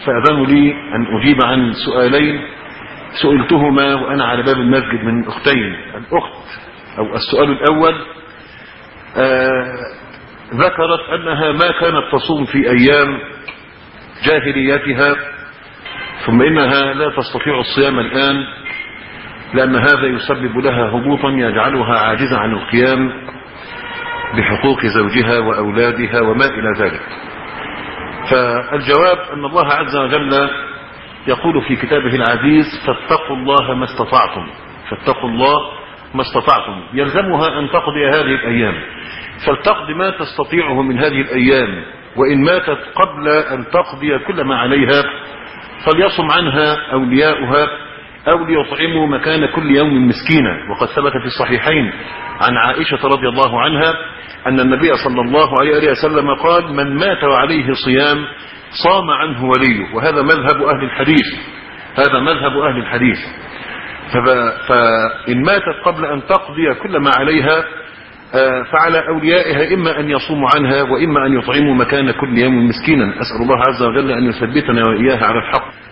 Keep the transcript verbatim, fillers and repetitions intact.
فأذنوا لي أن أجيب عن سؤالين سئلتهما وأنا على باب المسجد من أختين. الأخت أو السؤال الأول آه ذكرت أنها ما كانت تصوم في أيام جاهليتها، ثم إنها لا تستطيع الصيام الآن لأن هذا يسبب لها هبوطا يجعلها عاجزة عن القيام بحقوق زوجها وأولادها وما إلى ذلك. فالجواب أن الله عز وجل يقول في كتابه العزيز فاتقوا الله ما استطعتم، فاتقوا الله ما استطعتم، يلزمها أن تقضي هذه الأيام، فلتقضي ما تستطيعه من هذه الأيام، وإن ماتت قبل أن تقضي كل ما عليها فليصم عنها أولياؤها أو ليطعموا مكان كل يوم مسكينا. وقد ثبت في الصحيحين عن عائشة رضي الله عنها أن النبي صلى الله عليه وسلم قال من مات وعليه صيام صام عنه وليه، وهذا مذهب أهل الحديث، هذا مذهب أهل الحديث. فإن ماتت قبل أن تقضي كل ما عليها فعلى أوليائها إما أن يصوموا عنها وإما أن يطعموا مكان كل يوم مسكينا. أسأل الله عز وجل أن يثبتنا وإياها على الحق.